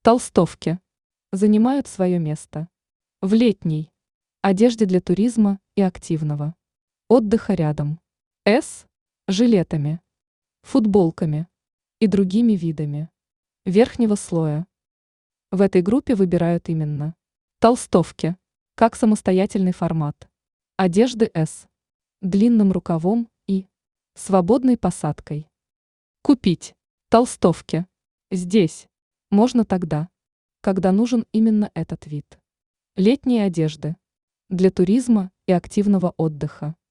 Толстовки занимают свое место в летней одежде для туризма и активного отдыха рядом с жилетами, футболками и другими видами верхнего слоя. В этой группе выбирают именно толстовки как самостоятельный формат одежды с длинным рукавом и свободной посадкой. Купить толстовки здесь можно тогда, когда нужен именно этот вид летней одежды для туризма и активного отдыха.